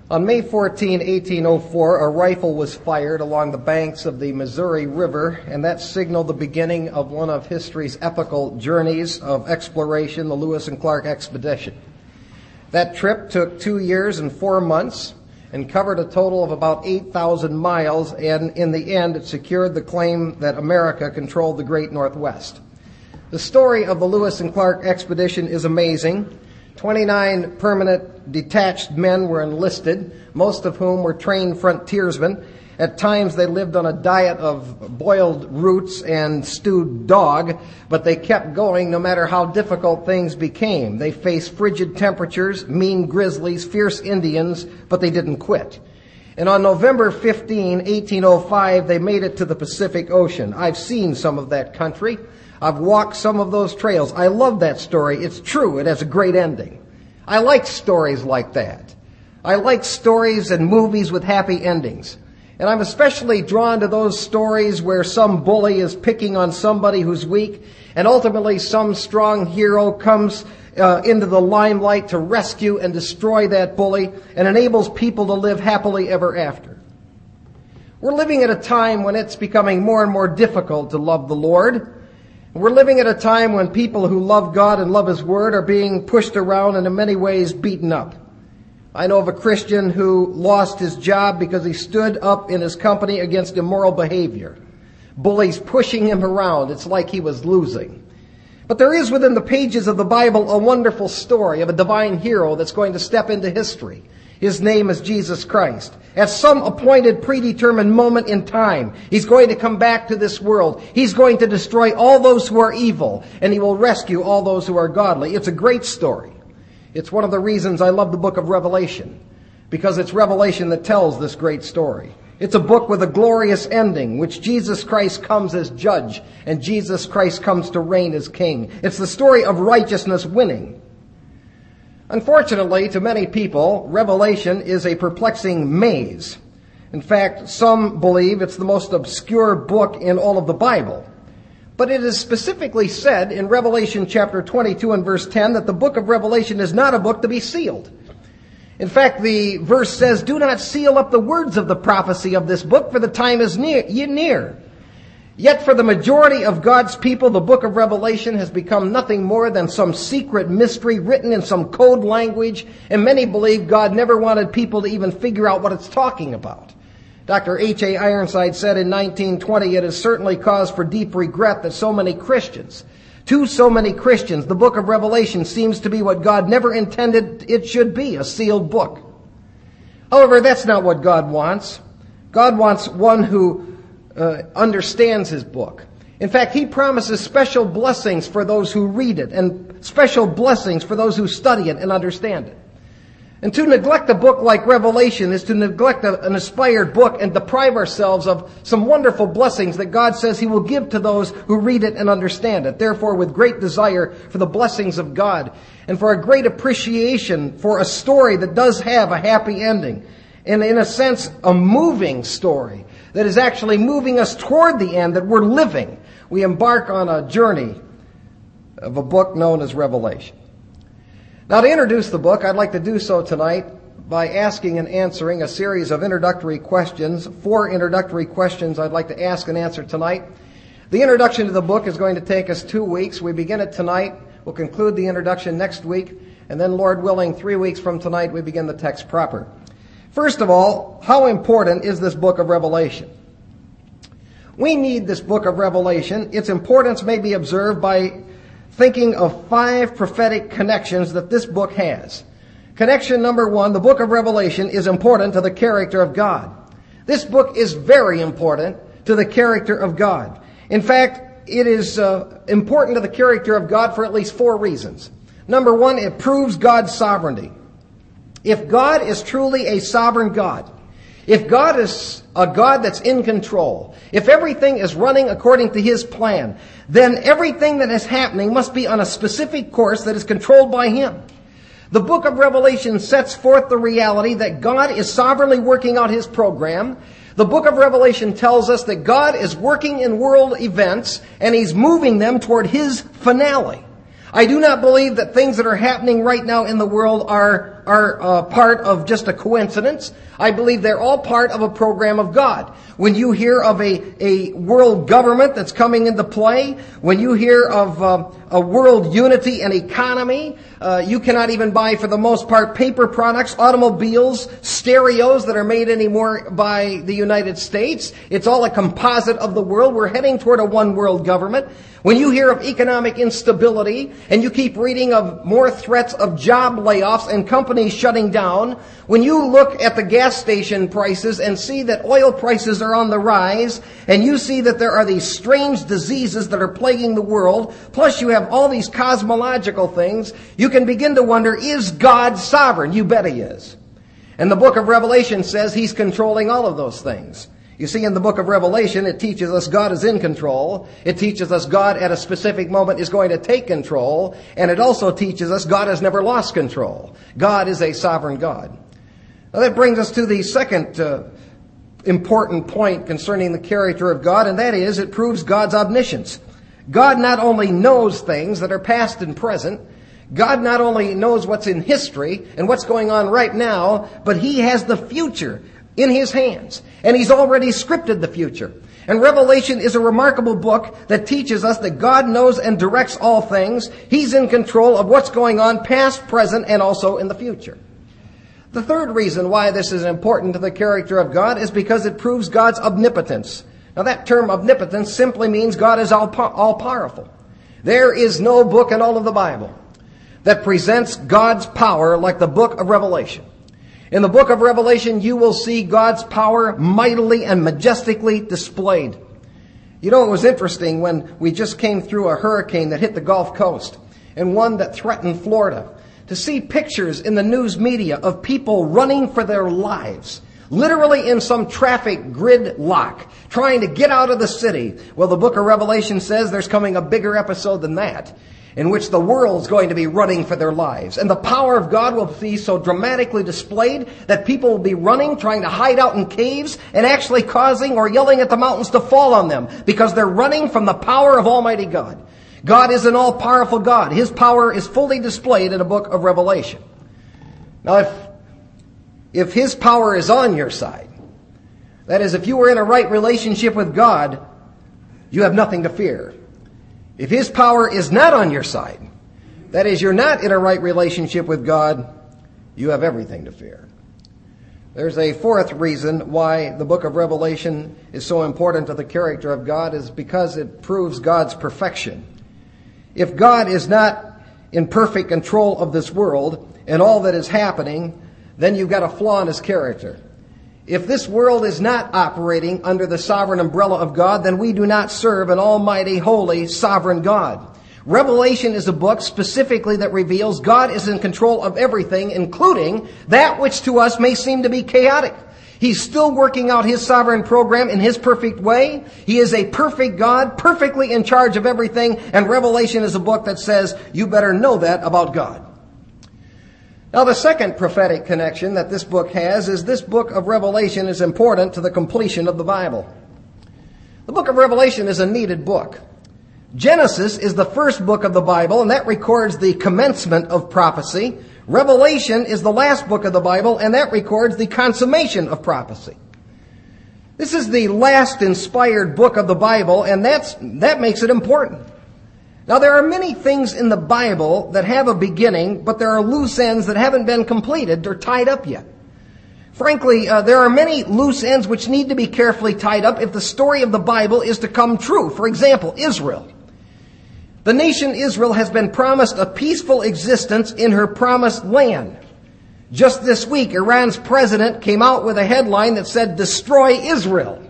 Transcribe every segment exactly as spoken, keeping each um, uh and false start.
On May fourteenth, eighteen oh four, a rifle was fired along the banks of the Missouri River, and that signaled the beginning of one of history's epical journeys of exploration, the Lewis and Clark Expedition. That trip took two years and four months and covered a total of about eight thousand miles, and in the end it secured the claim that America controlled the Great Northwest. The story of the Lewis and Clark Expedition is amazing. twenty-nine permanent detached men were enlisted, most of whom were trained frontiersmen. At times they lived on a diet of boiled roots and stewed dog, but they kept going no matter how difficult things became. They faced frigid temperatures, mean grizzlies, fierce Indians, but they didn't quit. And on November fifteenth, eighteen oh five, they made it to the Pacific Ocean. I've seen some of that country. I've walked some of those trails. I love that story. It's true. It has a great ending. I like stories like that. I like stories and movies with happy endings. And I'm especially drawn to those stories where some bully is picking on somebody who's weak, and ultimately some strong hero comes uh, into the limelight to rescue and destroy that bully and enables people to live happily ever after. We're living at a time when it's becoming more and more difficult to love the Lord. We're living at a time when people who love God and love His Word are being pushed around and in many ways beaten up. I know of a Christian who lost his job because he stood up in his company against immoral behavior. Bullies pushing him around. It's like he was losing. But there is within the pages of the Bible a wonderful story of a divine hero that's going to step into history. His name is Jesus Christ. At some appointed, predetermined moment in time, He's going to come back to this world. He's going to destroy all those who are evil, and He will rescue all those who are godly. It's a great story. It's one of the reasons I love the book of Revelation, because it's Revelation that tells this great story. It's a book with a glorious ending, which Jesus Christ comes as judge, and Jesus Christ comes to reign as king. It's the story of righteousness winning. Unfortunately, to many people, Revelation is a perplexing maze. In fact, some believe it's the most obscure book in all of the Bible. But it is specifically said in Revelation chapter twenty-two and verse ten that the book of Revelation is not a book to be sealed. In fact, the verse says, "Do not seal up the words of the prophecy of this book, for the time is near." near. Yet for the majority of God's people, the book of Revelation has become nothing more than some secret mystery written in some code language, and many believe God never wanted people to even figure out what it's talking about. Doctor H A Ironside said in nineteen twenty, "It is certainly cause for deep regret that so many Christians, to so many Christians, the book of Revelation seems to be what God never intended it should be, a sealed book." However, that's not what God wants. God wants one who Uh, understands His book. In fact, He promises special blessings for those who read it and special blessings for those who study it and understand it. And to neglect a book like Revelation is to neglect a, an inspired book and deprive ourselves of some wonderful blessings that God says He will give to those who read it and understand it. Therefore, with great desire for the blessings of God and for a great appreciation for a story that does have a happy ending, and in a sense, a moving story that is actually moving us toward the end that we're living, we embark on a journey of a book known as Revelation. Now, to introduce the book, I'd like to do so tonight by asking and answering a series of introductory questions. Four introductory questions I'd like to ask and answer tonight. The introduction to the book is going to take us two weeks. We begin it tonight. We'll conclude the introduction next week. And then, Lord willing, three weeks from tonight, we begin the text proper. First of all, how important is this book of Revelation? We need this book of Revelation. Its importance may be observed by thinking of five prophetic connections that this book has. Connection number one, the book of Revelation is important to the character of God. This book is very important to the character of God. In fact, it is uh, important to the character of God for at least four reasons. Number one, it proves God's sovereignty. If God is truly a sovereign God, if God is a God that's in control, if everything is running according to His plan, then everything that is happening must be on a specific course that is controlled by Him. The book of Revelation sets forth the reality that God is sovereignly working out His program. The book of Revelation tells us that God is working in world events and He's moving them toward His finale. I do not believe that things that are happening right now in the world are are uh, part of just a coincidence. I believe they're all part of a program of God. When you hear of a, a world government that's coming into play, when you hear of uh, a world unity and economy, uh, you cannot even buy, for the most part, paper products, automobiles, stereos that are made anymore by the United States. It's all a composite of the world. We're heading toward a one world government. When you hear of economic instability and you keep reading of more threats of job layoffs and companies shutting down, when you look at the gas station prices and see that oil prices are on the rise, and you see that there are these strange diseases that are plaguing the world, plus you have all these cosmological things, you can begin to wonder, is God sovereign? You bet He is. And the book of Revelation says He's controlling all of those things. You see, in the book of Revelation, it teaches us God is in control. It teaches us God at a specific moment is going to take control. And it also teaches us God has never lost control. God is a sovereign God. Now that brings us to the second uh, important point concerning the character of God, and that is it proves God's omniscience. God not only knows things that are past and present, God not only knows what's in history and what's going on right now, but He has the future in His hands. And He's already scripted the future. And Revelation is a remarkable book that teaches us that God knows and directs all things. He's in control of what's going on past, present, and also in the future. The third reason why this is important to the character of God is because it proves God's omnipotence. Now that term omnipotence simply means God is all, all powerful. There is no book in all of the Bible that presents God's power like the book of Revelation. In the book of Revelation, you will see God's power mightily and majestically displayed. You know, it was interesting when we just came through a hurricane that hit the Gulf Coast and one that threatened Florida, to see pictures in the news media of people running for their lives, literally in some traffic gridlock, trying to get out of the city. Well, the book of Revelation says there's coming a bigger episode than that, in which the world's going to be running for their lives. And the power of God will be so dramatically displayed that people will be running, trying to hide out in caves, and actually causing or yelling at the mountains to fall on them, because they're running from the power of Almighty God. God is an all-powerful God. His power is fully displayed in the book of Revelation. Now, if, if His power is on your side, that is, if you were in a right relationship with God, you have nothing to fear. If His power is not on your side, that is, you're not in a right relationship with God, you have everything to fear. There's a fourth reason why the book of Revelation is so important to the character of God, is because it proves God's perfection. If God is not in perfect control of this world and all that is happening, then you've got a flaw in His character. If this world is not operating under the sovereign umbrella of God, then we do not serve an almighty, holy, sovereign God. Revelation is a book specifically that reveals God is in control of everything, including that which to us may seem to be chaotic. He's still working out His sovereign program in His perfect way. He is a perfect God, perfectly in charge of everything, and Revelation is a book that says you better know that about God. Now, the second prophetic connection that this book has is this book of Revelation is important to the completion of the Bible. The book of Revelation is a needed book. Genesis is the first book of the Bible, and that records the commencement of prophecy. Revelation is the last book of the Bible, and that records the consummation of prophecy. This is the last inspired book of the Bible, and that's, that makes it important. Now, there are many things in the Bible that have a beginning, but there are loose ends that haven't been completed or tied up yet. Frankly, uh, there are many loose ends which need to be carefully tied up if the story of the Bible is to come true. For example, Israel. The nation Israel has been promised a peaceful existence in her promised land. Just this week, Iran's president came out with a headline that said, "Destroy Israel."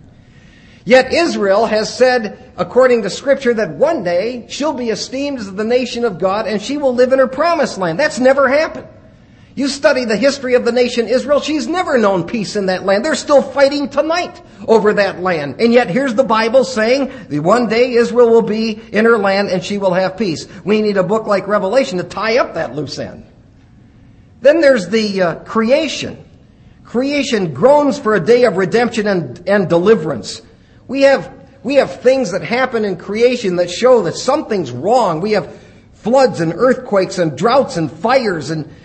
Yet Israel has said, according to Scripture, that one day she'll be esteemed as the nation of God and she will live in her promised land. That's never happened. You study the history of the nation Israel, she's never known peace in that land. They're still fighting tonight over that land. And yet here's the Bible saying that one day Israel will be in her land and she will have peace. We need a book like Revelation to tie up that loose end. Then there's the uh, creation. Creation groans for a day of redemption and, and deliverance. We have, we have things that happen in creation that show that something's wrong. We have floods and earthquakes and droughts and fires and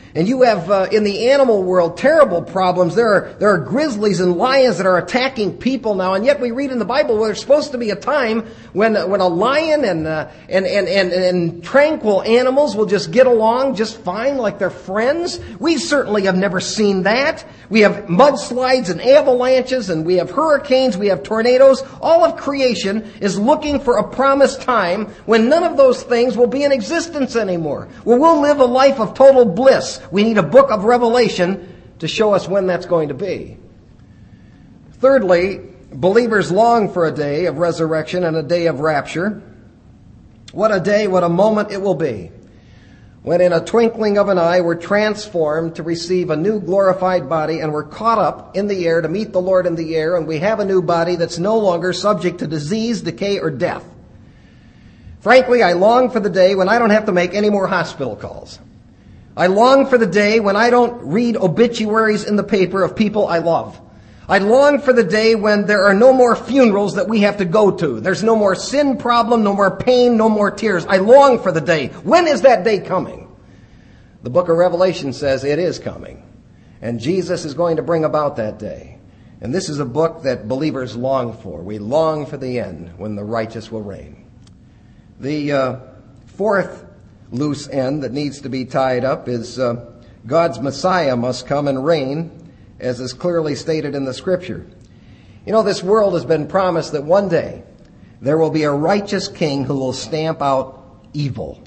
And you have, uh, in the animal world, terrible problems. There are, there are grizzlies and lions that are attacking people now. And yet we read in the Bible where there's supposed to be a time when, when a lion and, uh, and, and, and, and tranquil animals will just get along just fine like they're friends. We certainly have never seen that. We have mudslides and avalanches, and we have hurricanes, we have tornadoes. All of creation is looking for a promised time when none of those things will be in existence anymore, where we'll live a life of total bliss. We need a book of Revelation to show us when that's going to be. Thirdly, believers long for a day of resurrection and a day of rapture. What a day, what a moment it will be, when in a twinkling of an eye we're transformed to receive a new glorified body, and we're caught up in the air to meet the Lord in the air, and we have a new body that's no longer subject to disease, decay, or death. Frankly, I long for the day when I don't have to make any more hospital calls. I long for the day when I don't read obituaries in the paper of people I love. I long for the day when there are no more funerals that we have to go to. There's no more sin problem, no more pain, no more tears. I long for the day. When is that day coming? The book of Revelation says it is coming. And Jesus is going to bring about that day. And this is a book that believers long for. We long for the end when the righteous will reign. The uh, fourth loose end that needs to be tied up is uh, God's Messiah must come and reign, as is clearly stated in the Scripture. You know, this world has been promised that one day there will be a righteous king who will stamp out evil.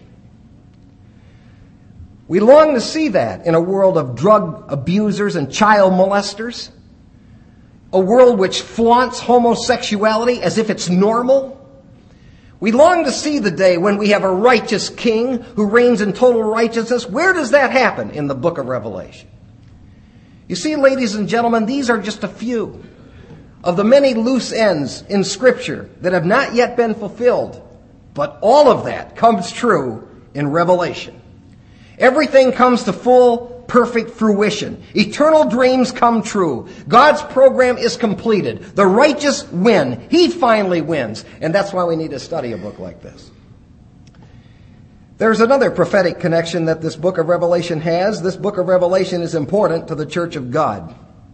We long to see that in a world of drug abusers and child molesters, a world which flaunts homosexuality as if it's normal. We long to see the day when we have a righteous king who reigns in total righteousness. Where does that happen? In the book of Revelation. You see, ladies and gentlemen, these are just a few of the many loose ends in Scripture that have not yet been fulfilled. But all of that comes true in Revelation. Everything comes to full, perfect fruition. Eternal dreams come true. God's program is completed. The righteous win. He finally wins. And that's why we need to study a book like this. There's another prophetic connection that this book of Revelation has. This book of Revelation is important to the church of God.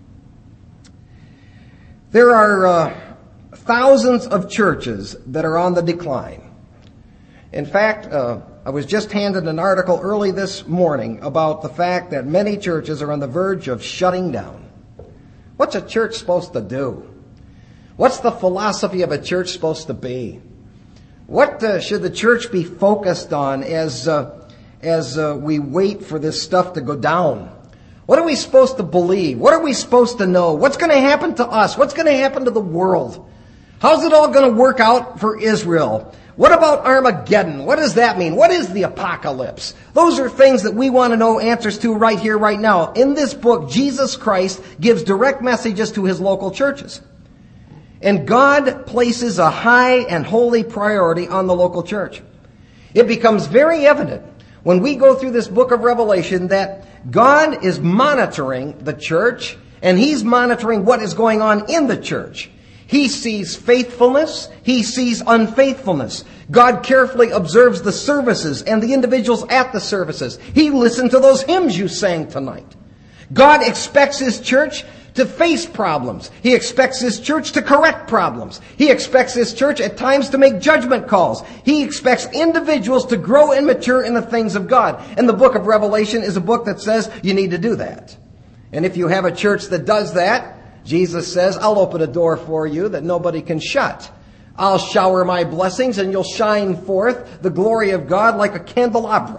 There are uh, thousands of churches that are on the decline. In fact, uh, I was just handed an article early this morning about the fact that many churches are on the verge of shutting down. What's a church supposed to do? What's the philosophy of a church supposed to be? What uh, should the church be focused on as uh, as uh, we wait for this stuff to go down? What are we supposed to believe? What are we supposed to know? What's going to happen to us? What's going to happen to the world? How's it all going to work out for Israel? What about Armageddon? What does that mean? What is the apocalypse? Those are things that we want to know answers to right here, right now. In this book, Jesus Christ gives direct messages to his local churches. And God places a high and holy priority on the local church. It becomes very evident when we go through this book of Revelation that God is monitoring the church, and he's monitoring what is going on in the church. He sees faithfulness. He sees unfaithfulness. God carefully observes the services and the individuals at the services. He listened to those hymns you sang tonight. God expects his church to face problems. He expects his church to correct problems. He expects his church at times to make judgment calls. He expects individuals to grow and mature in the things of God. And the book of Revelation is a book that says you need to do that. And if you have a church that does that, Jesus says, I'll open a door for you that nobody can shut. I'll shower my blessings and you'll shine forth the glory of God like a candelabra.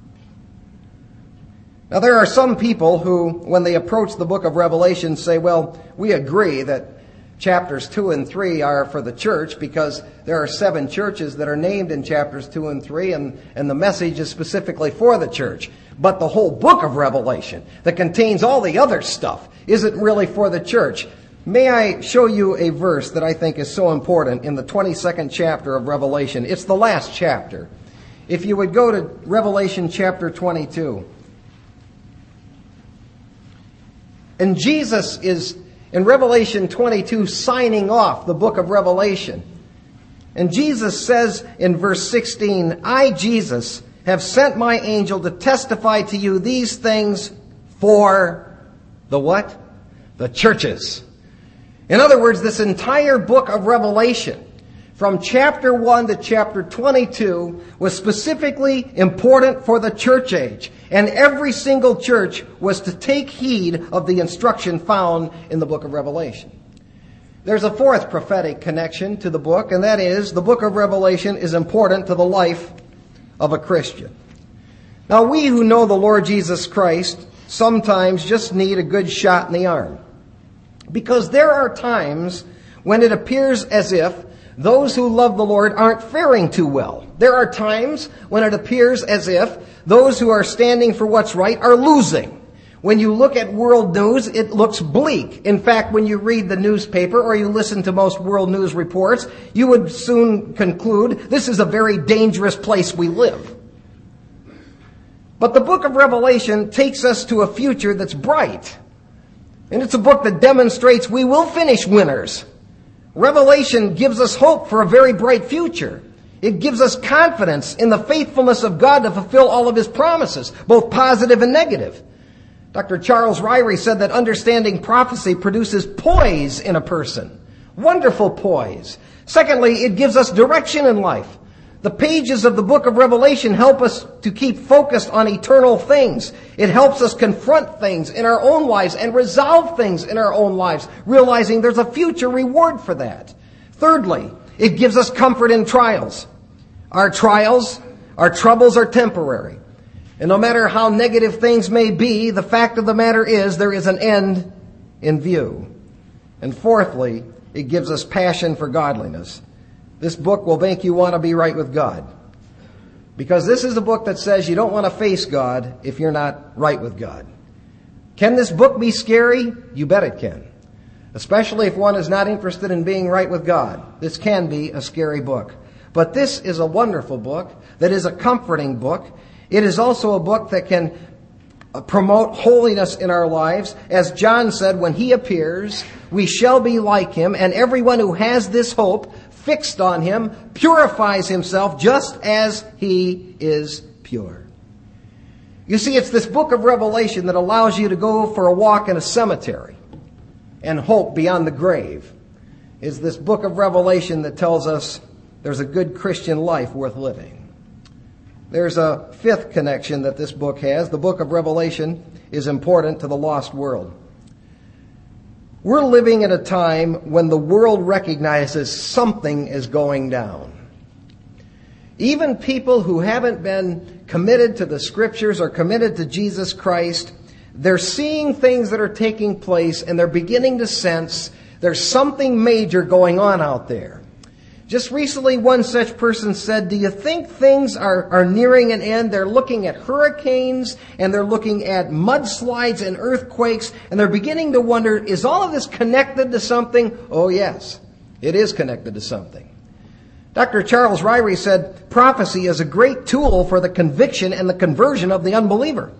Now, there are some people who, when they approach the book of Revelation, say, well, we agree that chapters two and three are for the church because there are seven churches that are named in chapters two and three, and, and the message is specifically for the church. But the whole book of Revelation that contains all the other stuff isn't really for the church. May I show you a verse that I think is so important in the twenty-second chapter of Revelation? It's the last chapter. If you would go to Revelation chapter twenty-two. And Jesus is, in Revelation twenty-two, signing off the book of Revelation. And Jesus says in verse sixteen, I, Jesus, have sent my angel to testify to you these things for the what? The churches. In other words, this entire book of Revelation, from chapter one to chapter twenty-two, was specifically important for the church age. And every single church was to take heed of the instruction found in the book of Revelation. There's a fourth prophetic connection to the book, and that is the book of Revelation is important to the life of a Christian. Now, we who know the Lord Jesus Christ sometimes just need a good shot in the arm. Because there are times when it appears as if those who love the Lord aren't faring too well. There are times when it appears as if those who are standing for what's right are losing. When you look at world news, it looks bleak. In fact, when you read the newspaper or you listen to most world news reports, you would soon conclude this is a very dangerous place we live. But the book of Revelation takes us to a future that's bright. And it's a book that demonstrates we will finish winners. Revelation gives us hope for a very bright future. It gives us confidence in the faithfulness of God to fulfill all of His promises, both positive and negative. Doctor Charles Ryrie said that understanding prophecy produces poise in a person. Wonderful poise. Secondly, it gives us direction in life. The pages of the book of Revelation help us to keep focused on eternal things. It helps us confront things in our own lives and resolve things in our own lives, realizing there's a future reward for that. Thirdly, it gives us comfort in trials. Our trials, our troubles are temporary. And no matter how negative things may be, the fact of the matter is there is an end in view. And fourthly, it gives us passion for godliness. This book will make you want to be right with God. Because this is a book that says you don't want to face God if you're not right with God. Can this book be scary? You bet it can. Especially if one is not interested in being right with God. This can be a scary book. But this is a wonderful book that is a comforting book. It is also a book that can promote holiness in our lives. As John said, when He appears, we shall be like Him, and everyone who has this hope fixed on Him purifies himself just as He is pure. You see, it's this book of Revelation that allows you to go for a walk in a cemetery and hope beyond the grave. It's this book of Revelation that tells us there's a good Christian life worth living. There's a fifth connection that this book has. The book of Revelation is important to the lost world. We're living in a time when the world recognizes something is going down. Even people who haven't been committed to the Scriptures or committed to Jesus Christ, they're seeing things that are taking place and they're beginning to sense there's something major going on out there. Just recently, one such person said, do you think things are, are nearing an end? They're looking at hurricanes and they're looking at mudslides and earthquakes, and they're beginning to wonder, is all of this connected to something? Oh, yes, it is connected to something. Doctor Charles Ryrie said, prophecy is a great tool for the conviction and the conversion of the unbeliever.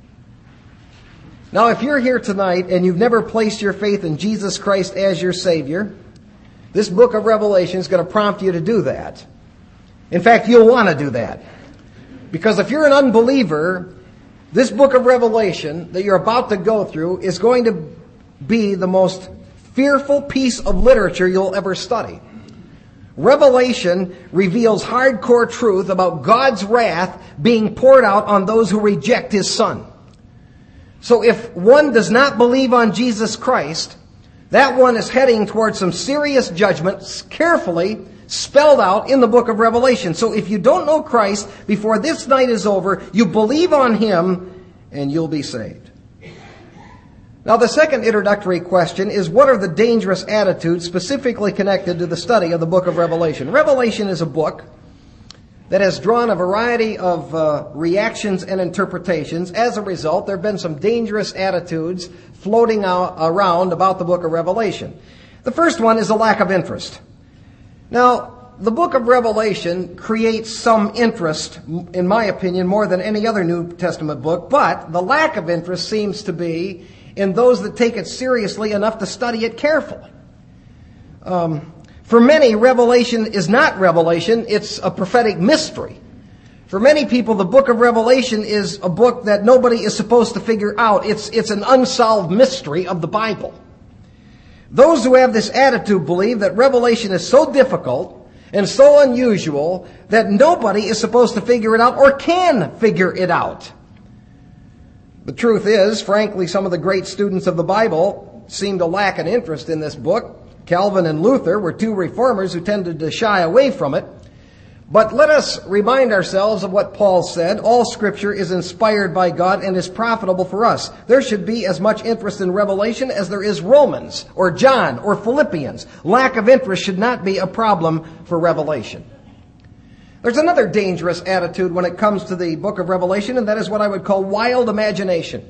Now, if you're here tonight and you've never placed your faith in Jesus Christ as your Savior, this book of Revelation is going to prompt you to do that. In fact, you'll want to do that. Because if you're an unbeliever, this book of Revelation that you're about to go through is going to be the most fearful piece of literature you'll ever study. Revelation reveals hardcore truth about God's wrath being poured out on those who reject His Son. So if one does not believe on Jesus Christ, that one is heading towards some serious judgment, carefully spelled out in the book of Revelation. So if you don't know Christ before this night is over, you believe on Him and you'll be saved. Now, the second introductory question is, what are the dangerous attitudes specifically connected to the study of the book of Revelation? Revelation is a book that has drawn a variety of uh, reactions and interpretations. As a result, there have been some dangerous attitudes floating out, around about the book of Revelation. The first one is a lack of interest. Now, the book of Revelation creates some interest, in my opinion, more than any other New Testament book, but the lack of interest seems to be in those that take it seriously enough to study it carefully. Um, for many, Revelation is not revelation, it's a prophetic mystery. For many people, the book of Revelation is a book that nobody is supposed to figure out. It's, it's an unsolved mystery of the Bible. Those who have this attitude believe that Revelation is so difficult and so unusual that nobody is supposed to figure it out or can figure it out. The truth is, frankly, some of the great students of the Bible seem to lack an interest in this book. Calvin and Luther were two reformers who tended to shy away from it. But let us remind ourselves of what Paul said. All Scripture is inspired by God and is profitable for us. There should be as much interest in Revelation as there is Romans or John or Philippians. Lack of interest should not be a problem for Revelation. There's another dangerous attitude when it comes to the book of Revelation, and that is what I would call wild imagination.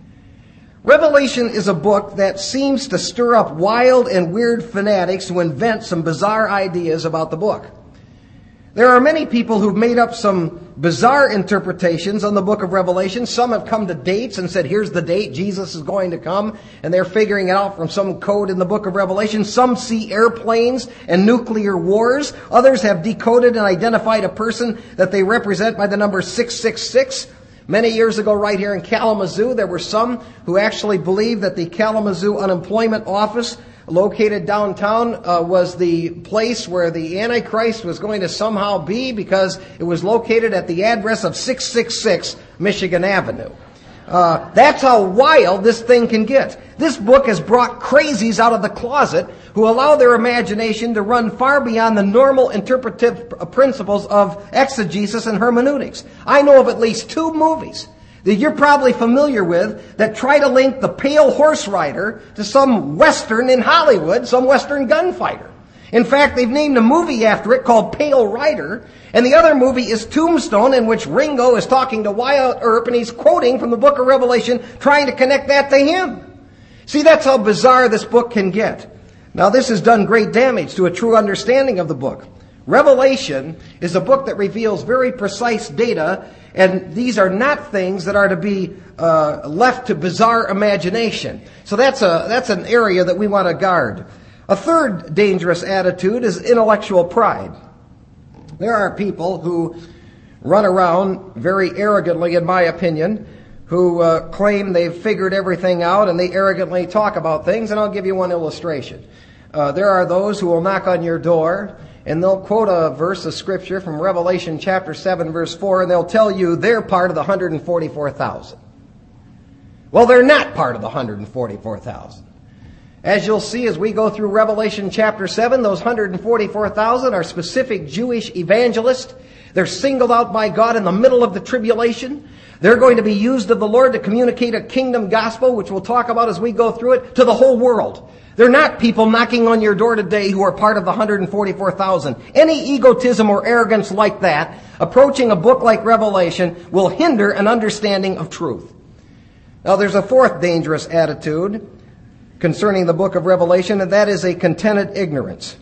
Revelation is a book that seems to stir up wild and weird fanatics who invent some bizarre ideas about the book. There are many people who've made up some bizarre interpretations on the book of Revelation. Some have come to dates and said, here's the date Jesus is going to come, and they're figuring it out from some code in the book of Revelation. Some see airplanes and nuclear wars. Others have decoded and identified a person that they represent by the number six six six. Many years ago, right here in Kalamazoo, there were some who actually believed that the Kalamazoo Unemployment Office, located downtown, uh, was the place where the Antichrist was going to somehow be because it was located at the address of six six six Michigan Avenue. Uh, that's how wild this thing can get. This book has brought crazies out of the closet who allow their imagination to run far beyond the normal interpretive principles of exegesis and hermeneutics. I know of at least two movies that you're probably familiar with that try to link the Pale Horse Rider to some Western in Hollywood, some Western gunfighter. In fact, they've named a movie after it called Pale Rider, and the other movie is Tombstone, in which Ringo is talking to Wyatt Earp, and he's quoting from the book of Revelation, trying to connect that to him. See, that's how bizarre this book can get. Now, this has done great damage to a true understanding of the book. Revelation is a book that reveals very precise data, and these are not things that are to be uh, left to bizarre imagination. So that's a that's an area that we want to guard. A third dangerous attitude is intellectual pride. There are people who run around very arrogantly, in my opinion, who uh, claim they've figured everything out, and they arrogantly talk about things. And I'll give you one illustration. Uh, there are those who will knock on your door, and they'll quote a verse of Scripture from Revelation chapter seven, verse four, and they'll tell you they're part of the one hundred forty-four thousand. Well, they're not part of the one hundred forty-four thousand. As you'll see as we go through Revelation chapter seven, those one hundred forty-four thousand are specific Jewish evangelists. They're singled out by God in the middle of the tribulation. They're going to be used of the Lord to communicate a kingdom gospel, which we'll talk about as we go through it, to the whole world. They're not people knocking on your door today who are part of the one hundred forty-four thousand. Any egotism or arrogance like that, approaching a book like Revelation, will hinder an understanding of truth. Now, there's a fourth dangerous attitude concerning the book of Revelation, and that is a contented ignorance.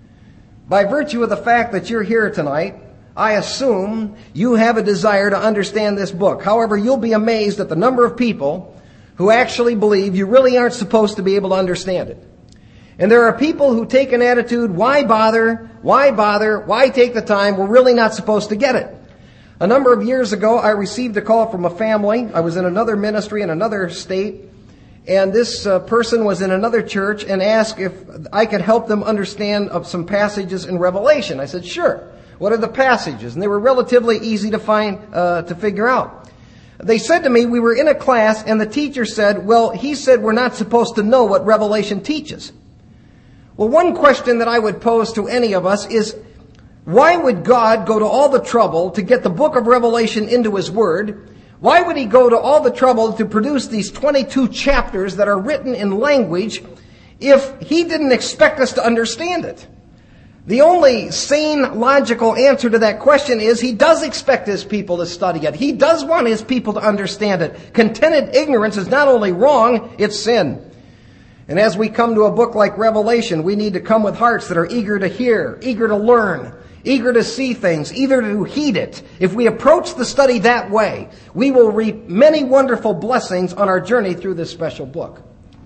By virtue of the fact that you're here tonight, I assume you have a desire to understand this book. However, you'll be amazed at the number of people who actually believe you really aren't supposed to be able to understand it. And there are people who take an attitude, why bother, why bother, why take the time, we're really not supposed to get it. A number of years ago, I received a call from a family. I was in another ministry in another state, and this uh, person was in another church and asked if I could help them understand of some passages in Revelation. I said, sure. What are the passages? And they were relatively easy to find, uh, to figure out. They said to me, we were in a class, and the teacher said, well, he said we're not supposed to know what Revelation teaches. Well, one question that I would pose to any of us is, why would God go to all the trouble to get the book of Revelation into His Word? Why would He go to all the trouble to produce these twenty-two chapters that are written in language if He didn't expect us to understand it? The only sane, logical answer to that question is He does expect His people to study it. He does want His people to understand it. Contented ignorance is not only wrong, it's sin. And as we come to a book like Revelation, we need to come with hearts that are eager to hear, eager to learn, eager to see things, eager to heed it. If we approach the study that way, we will reap many wonderful blessings on our journey through this special book.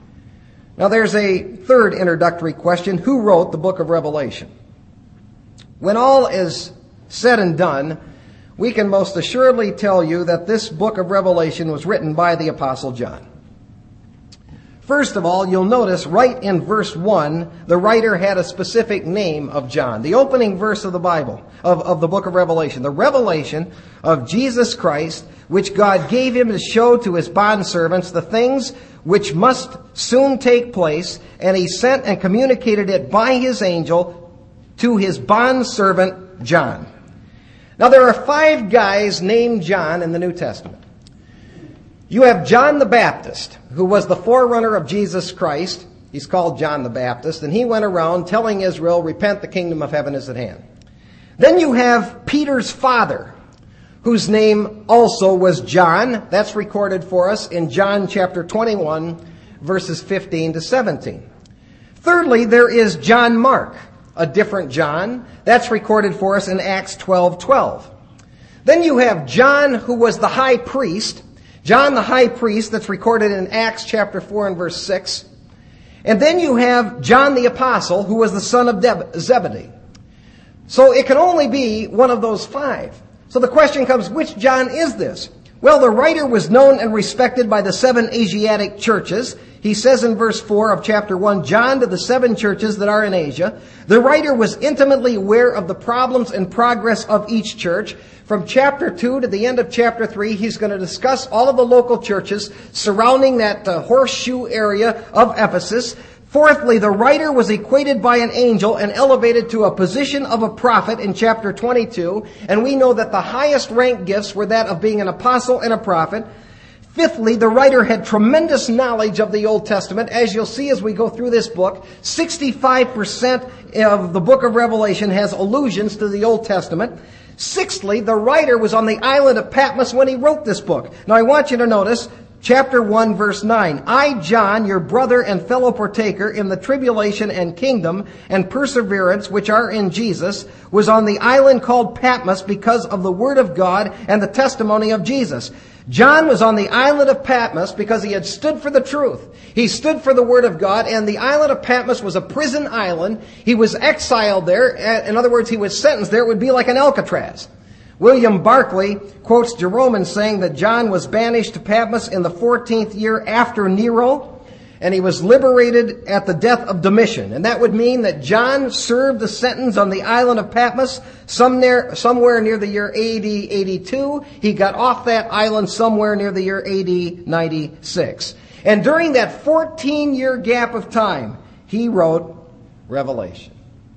Now there's a third introductory question. Who wrote the book of Revelation? When all is said and done, we can most assuredly tell you that this book of Revelation was written by the Apostle John. First of all, you'll notice right in verse one, the writer had a specific name of John. The opening verse of the Bible, of, of the book of Revelation. The revelation of Jesus Christ, which God gave him to show to his bondservants the things which must soon take place, and he sent and communicated it by his angel to his bondservant John. Now there are five guys named John in the New Testament. You have John the Baptist, who was the forerunner of Jesus Christ. He's called John the Baptist, and he went around telling Israel, repent, the kingdom of heaven is at hand. Then you have Peter's father, whose name also was John. That's recorded for us in John chapter twenty-one, verses fifteen to seventeen. Thirdly, there is John Mark, a different John. That's recorded for us in Acts twelve twelve. Then you have John, who was the high priest. John the high priest, that's recorded in Acts chapter four and verse six. And then you have John the apostle, who was the son of Deb- Zebedee. So it can only be one of those five. So the question comes, which John is this? Well, the writer was known and respected by the seven Asiatic churches. He says in verse four of chapter one, John to the seven churches that are in Asia. The writer was intimately aware of the problems and progress of each church. From chapter two to the end of chapter three, he's going to discuss all of the local churches surrounding that uh, horseshoe area of Ephesus. Fourthly, the writer was equated by an angel and elevated to a position of a prophet in chapter twenty-two. And we know that the highest ranked gifts were that of being an apostle and a prophet. Fifthly, the writer had tremendous knowledge of the Old Testament. As you'll see as we go through this book, sixty-five percent of the book of Revelation has allusions to the Old Testament. Sixthly, the writer was on the island of Patmos when he wrote this book. Now I want you to notice chapter one, verse nine. I, John, your brother and fellow partaker in the tribulation and kingdom and perseverance which are in Jesus, was on the island called Patmos because of the word of God and the testimony of Jesus. John was on the island of Patmos because he had stood for the truth. He stood for the word of God, and the island of Patmos was a prison island. He was exiled there. In other words, he was sentenced there. It would be like an Alcatraz. William Barclay quotes Jerome in saying that John was banished to Patmos in the fourteenth year after Nero, and he was liberated at the death of Domitian. And that would mean that John served the sentence on the island of Patmos somewhere, somewhere near the year A D eighty-two. He got off that island somewhere near the year A D ninety-six. And during that fourteen-year gap of time, he wrote Revelation.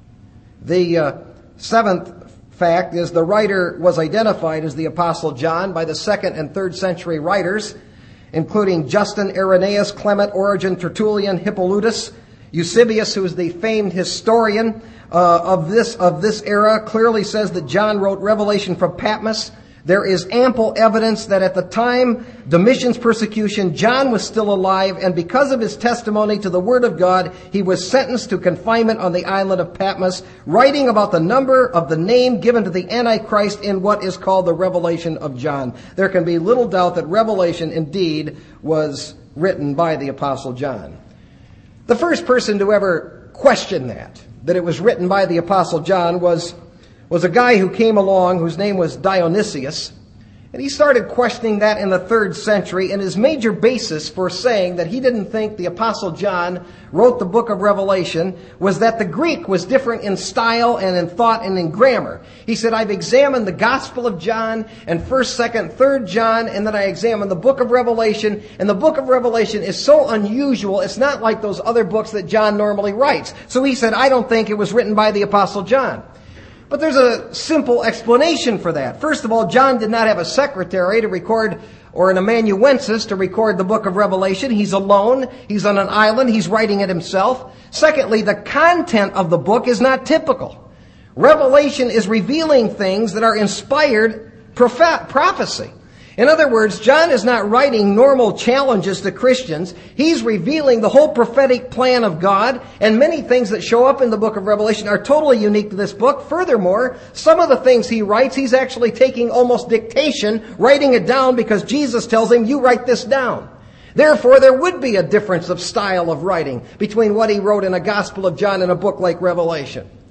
The uh, seventh fact is the writer was identified as the Apostle John by the second and third century writers, including Justin, Irenaeus, Clement, Origen, Tertullian, Hippolytus. Eusebius, who is the famed historian uh, of this of this era, clearly says that John wrote Revelation from Patmos. There is ample evidence that at the time Domitian's persecution, John was still alive, and because of his testimony to the Word of God, he was sentenced to confinement on the island of Patmos, writing about the number of the name given to the Antichrist in what is called the Revelation of John. There can be little doubt that Revelation indeed was written by the Apostle John. The first person to ever question that, that it was written by the Apostle John, was was a guy who came along whose name was Dionysius. And he started questioning that in the third century, and his major basis for saying that he didn't think the Apostle John wrote the book of Revelation was that the Greek was different in style and in thought and in grammar. He said, I've examined the Gospel of John and first, second, third John, and then I examined the book of Revelation, and the book of Revelation is so unusual, it's not like those other books that John normally writes. So he said, I don't think it was written by the Apostle John. But there's a simple explanation for that. First of all, John did not have a secretary to record, or an amanuensis to record the book of Revelation. He's alone. He's on an island. He's writing it himself. Secondly, the content of the book is not typical. Revelation is revealing things that are inspired prophet- prophecy. In other words, John is not writing normal challenges to Christians. He's revealing the whole prophetic plan of God, and many things that show up in the book of Revelation are totally unique to this book. Furthermore, some of the things he writes, he's actually taking almost dictation, writing it down because Jesus tells him, you write this down. Therefore, there would be a difference of style of writing between what he wrote in a Gospel of John and a book like Revelation.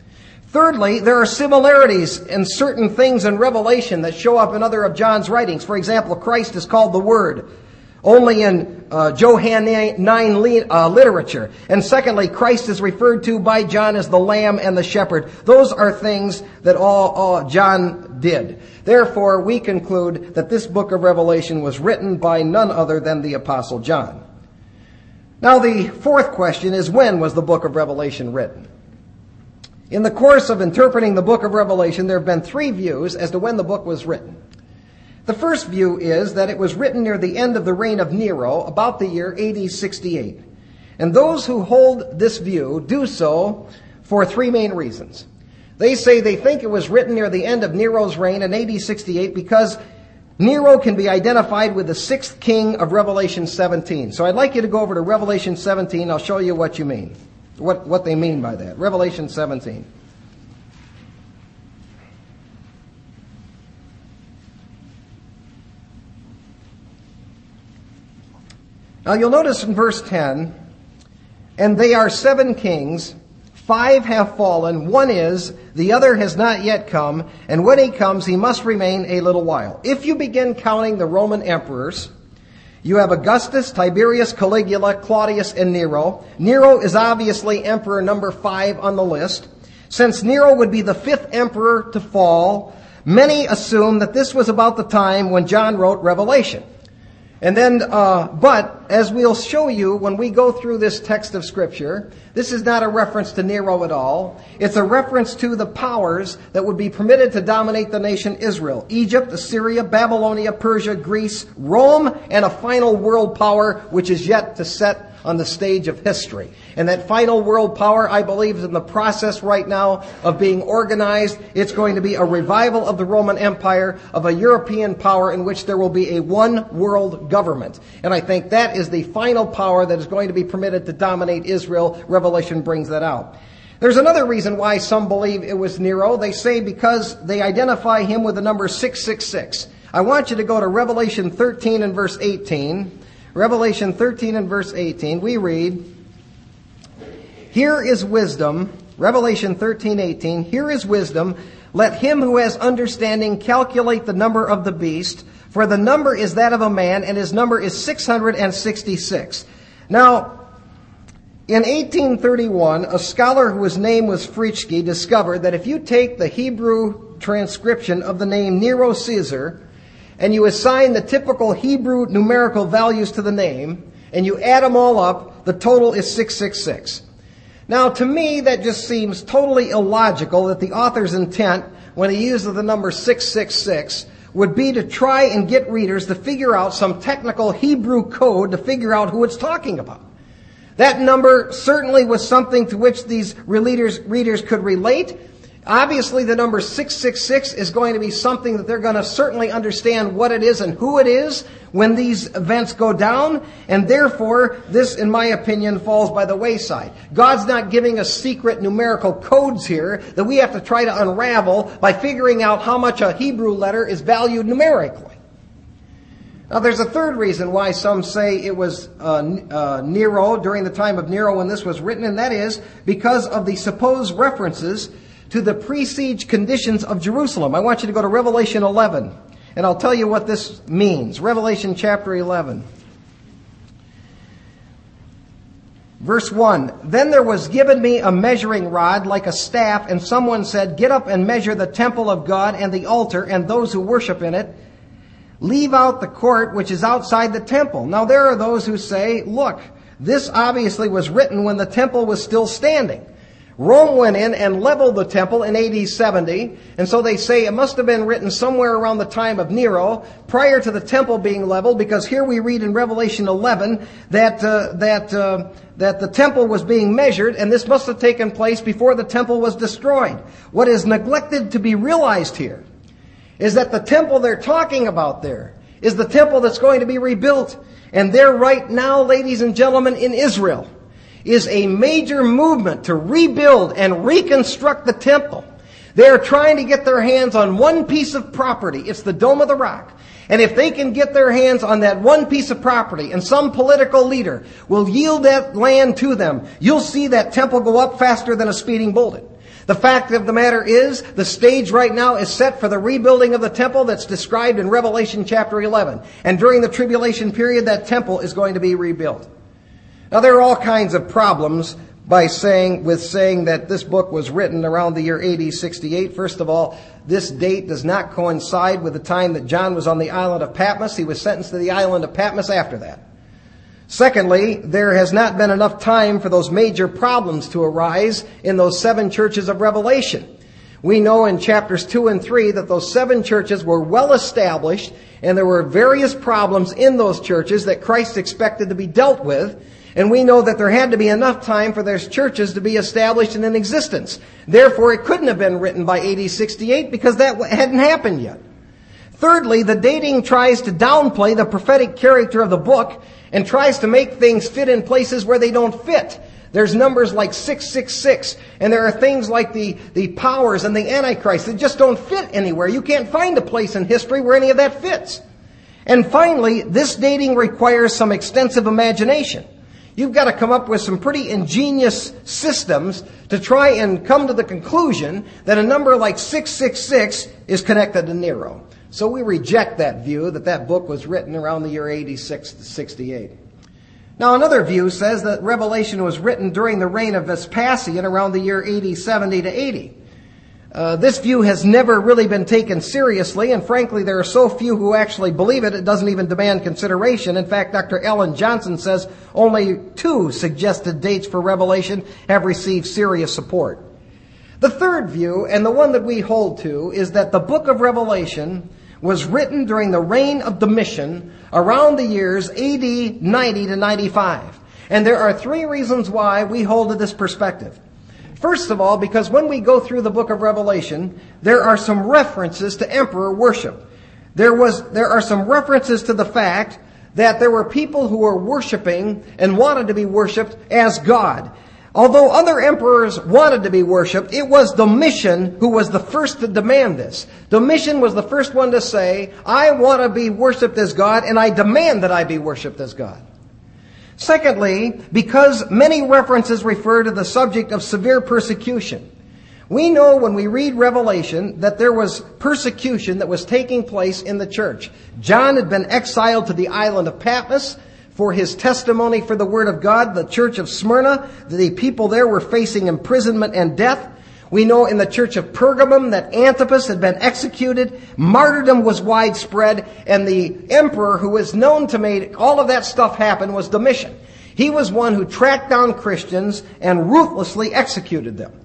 Thirdly, there are similarities in certain things in Revelation that show up in other of John's writings. For example, Christ is called the Word, only in uh, Johannine uh, literature. And secondly, Christ is referred to by John as the Lamb and the Shepherd. Those are things that all, all John did. Therefore, we conclude that this book of Revelation was written by none other than the Apostle John. Now, the fourth question is, when was the book of Revelation written? In the course of interpreting the book of Revelation, there have been three views as to when the book was written. The first view is that it was written near the end of the reign of Nero, about the year A D sixty-eight. And those who hold this view do so for three main reasons. They say they think it was written near the end of Nero's reign in A D sixty-eight because Nero can be identified with the sixth king of Revelation seventeen. So I'd like you to go over to Revelation seventeen. I'll show you what you mean. What, what they mean by that. Revelation seventeen. Now you'll notice in verse ten, and they are seven kings, five have fallen, one is, the other has not yet come, and when he comes he must remain a little while. If you begin counting the Roman emperors, you have Augustus, Tiberius, Caligula, Claudius, and Nero. Nero is obviously emperor number five on the list. Since Nero would be the fifth emperor to fall, many assume that this was about the time when John wrote Revelation. And then, uh, but, as we'll show you when we go through this text of Scripture, this is not a reference to Nero at all. It's a reference to the powers that would be permitted to dominate the nation Israel. Egypt, Assyria, Babylonia, Persia, Greece, Rome, and a final world power which is yet to set on the stage of history. And that final world power, I believe, is in the process right now of being organized. It's going to be a revival of the Roman Empire, of a European power in which there will be a one world government. And I think that is the final power that is going to be permitted to dominate Israel. Revelation brings that out. There's another reason why some believe it was Nero. They say because they identify him with the number six six six. I want you to go to Revelation thirteen and verse eighteen. Revelation thirteen and verse eighteen, we read, "Here is wisdom," Revelation thirteen eighteen, "Here is wisdom. Let him who has understanding calculate the number of the beast, for the number is that of a man, and his number is six hundred sixty-six. Now, in eighteen thirty-one, a scholar whose name was Fritzsche discovered that if you take the Hebrew transcription of the name Nero Caesar, and you assign the typical Hebrew numerical values to the name, and you add them all up, the total is six six six. Now, to me, that just seems totally illogical that the author's intent, when he uses the number six six six, would be to try and get readers to figure out some technical Hebrew code to figure out who it's talking about. That number certainly was something to which these readers, readers could relate. Obviously, the number six six six is going to be something that they're going to certainly understand what it is and who it is when these events go down. And therefore, this, in my opinion, falls by the wayside. God's not giving us secret numerical codes here that we have to try to unravel by figuring out how much a Hebrew letter is valued numerically. Now, there's a third reason why some say it was uh, uh, Nero, during the time of Nero when this was written, and that is because of the supposed references to the pre-siege conditions of Jerusalem. I want you to go to Revelation eleven, and I'll tell you what this means. Revelation chapter eleven. Verse one, "Then there was given me a measuring rod like a staff, and someone said, 'Get up and measure the temple of God and the altar and those who worship in it. Leave out the court which is outside the temple.'" Now there are those who say, look, this obviously was written when the temple was still standing. Rome went in and leveled the temple in A D seventy, and so they say it must have been written somewhere around the time of Nero, prior to the temple being leveled, because here we read in Revelation eleven that uh, that uh, that the temple was being measured, and this must have taken place before the temple was destroyed. What is neglected to be realized here is that the temple they're talking about there is the temple that's going to be rebuilt, and there right now, ladies and gentlemen, in Israel, is a major movement to rebuild and reconstruct the temple. They are trying to get their hands on one piece of property. It's the Dome of the Rock. And if they can get their hands on that one piece of property, and some political leader will yield that land to them, you'll see that temple go up faster than a speeding bullet. The fact of the matter is, the stage right now is set for the rebuilding of the temple that's described in Revelation chapter eleven. And during the tribulation period, that temple is going to be rebuilt. Now, there are all kinds of problems by saying, with saying that this book was written around the year A D sixty-eight. First of all, this date does not coincide with the time that John was on the island of Patmos. He was sentenced to the island of Patmos after that. Secondly, there has not been enough time for those major problems to arise in those seven churches of Revelation. We know in chapters two and three that those seven churches were well established, and there were various problems in those churches that Christ expected to be dealt with. And we know that there had to be enough time for those churches to be established and in existence. Therefore, it couldn't have been written by A D sixty-eight because that hadn't happened yet. Thirdly, the dating tries to downplay the prophetic character of the book and tries to make things fit in places where they don't fit. There's numbers like six six six, and there are things like the, the powers and the Antichrist that just don't fit anywhere. You can't find a place in history where any of that fits. And finally, this dating requires some extensive imagination. You've got to come up with some pretty ingenious systems to try and come to the conclusion that a number like six six six is connected to Nero. So we reject that view that that book was written around the year A D sixty-eight. Now, another view says that Revelation was written during the reign of Vespasian around the year A D seventy to eighty. Uh, this view has never really been taken seriously, and frankly, there are so few who actually believe it, it doesn't even demand consideration. In fact, Doctor Ellen Johnson says only two suggested dates for Revelation have received serious support. The third view, and the one that we hold to, is that the book of Revelation was written during the reign of Domitian around the years A D ninety to ninety-five. And there are three reasons why we hold to this perspective. First of all, because when we go through the book of Revelation, there are some references to emperor worship. There was, there are some references to the fact that there were people who were worshiping and wanted to be worshipped as God. Although other emperors wanted to be worshipped, it was Domitian who was the first to demand this. Domitian was the first one to say, I want to be worshipped as God, and I demand that I be worshipped as God. Secondly, because many references refer to the subject of severe persecution. We know when we read Revelation that there was persecution that was taking place in the church. John had been exiled to the island of Patmos for his testimony for the Word of God. The church of Smyrna, the people there were facing imprisonment and death. We know in the church of Pergamum that Antipas had been executed. Martyrdom was widespread. And the emperor who was known to make all of that stuff happen was Domitian. He was one who tracked down Christians and ruthlessly executed them.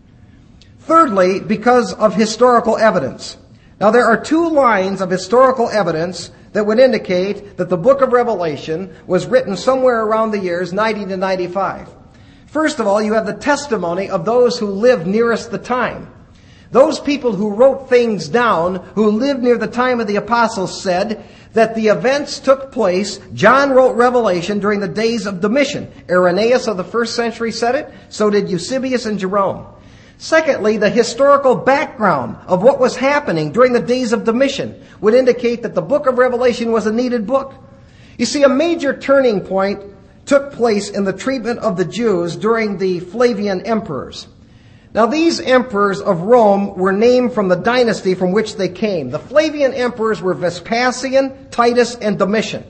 Thirdly, because of historical evidence. Now, there are two lines of historical evidence that would indicate that the book of Revelation was written somewhere around the years ninety to ninety-five. First of all, you have the testimony of those who lived nearest the time. Those people who wrote things down, who lived near the time of the apostles, said that the events took place. John wrote Revelation during the days of Domitian. Irenaeus of the first century said it. So did Eusebius and Jerome. Secondly, the historical background of what was happening during the days of Domitian would indicate that the book of Revelation was a needed book. You see, a major turning point took place in the treatment of the Jews during the Flavian emperors. Now, these emperors of Rome were named from the dynasty from which they came. The Flavian emperors were Vespasian, Titus, and Domitian.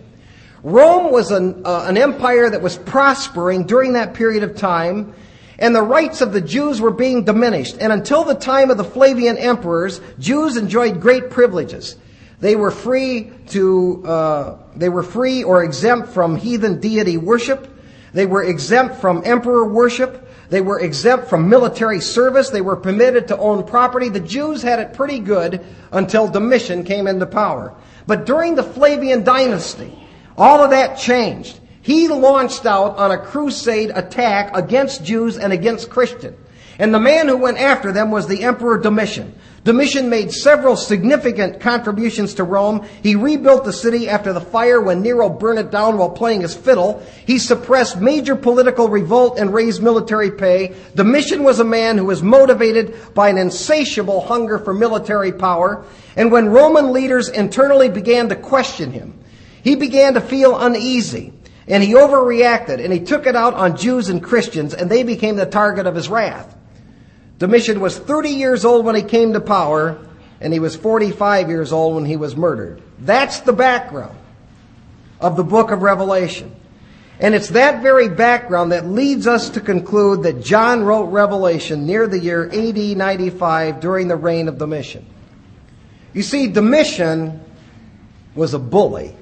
Rome was an, uh, an empire that was prospering during that period of time, and the rights of the Jews were being diminished. And until the time of the Flavian emperors, Jews enjoyed great privileges. They were free to, uh, they were free or exempt from heathen deity worship. They were exempt from emperor worship. They were exempt from military service. They were permitted to own property. The Jews had it pretty good until Domitian came into power. But during the Flavian dynasty, all of that changed. He launched out on a crusade attack against Jews and against Christians. And the man who went after them was the Emperor Domitian. Domitian made several significant contributions to Rome. He rebuilt the city after the fire when Nero burned it down while playing his fiddle. He suppressed major political revolt and raised military pay. Domitian was a man who was motivated by an insatiable hunger for military power. And when Roman leaders internally began to question him, he began to feel uneasy. And he overreacted, and he took it out on Jews and Christians, and they became the target of his wrath. Domitian was thirty years old when he came to power, and he was forty-five years old when he was murdered. That's the background of the book of Revelation. And it's that very background that leads us to conclude that John wrote Revelation near the year A D ninety-five during the reign of Domitian. You see, Domitian was a bully.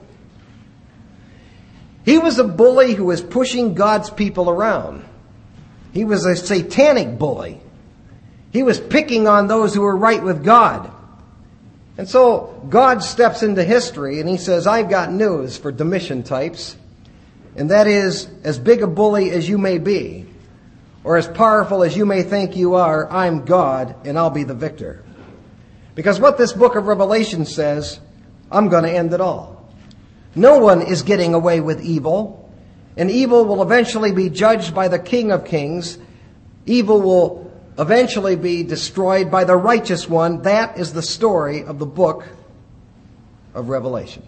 He was a bully who was pushing God's people around. He was a satanic bully. He was picking on those who were right with God. And so God steps into history and he says, I've got news for Domitian types. And that is, as big a bully as you may be, or as powerful as you may think you are, I'm God and I'll be the victor. Because what this book of Revelation says, I'm going to end it all. No one is getting away with evil, and evil will eventually be judged by the King of Kings. Evil will eventually be destroyed by the righteous one. That is the story of the book of Revelation.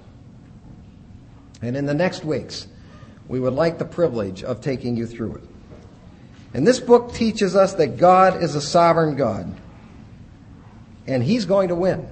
And in the next weeks, we would like the privilege of taking you through it. And this book teaches us that God is a sovereign God, and He's going to win.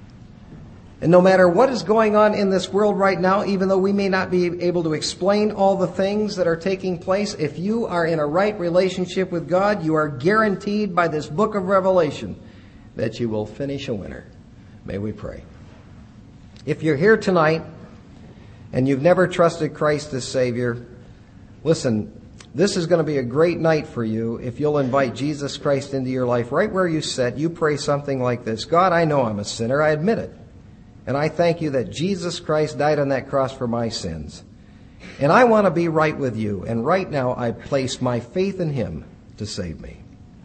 And no matter what is going on in this world right now, even though we may not be able to explain all the things that are taking place, if you are in a right relationship with God, you are guaranteed by this book of Revelation that you will finish a winner. May we pray. If you're here tonight and you've never trusted Christ as Savior, listen, this is going to be a great night for you if you'll invite Jesus Christ into your life. Right where you sit, you pray something like this: God, I know I'm a sinner. I admit it. And I thank you that Jesus Christ died on that cross for my sins. And I want to be right with you. And right now I place my faith in Him to save me.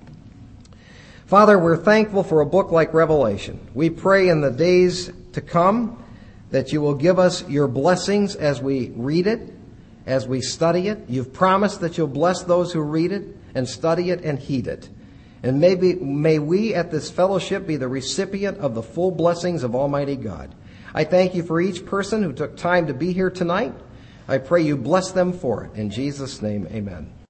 Father, we're thankful for a book like Revelation. We pray in the days to come that you will give us your blessings as we read it, as we study it. You've promised that you'll bless those who read it and study it and heed it. And maybe, may we at this fellowship be the recipient of the full blessings of Almighty God. I thank you for each person who took time to be here tonight. I pray you bless them for it. In Jesus' name, amen.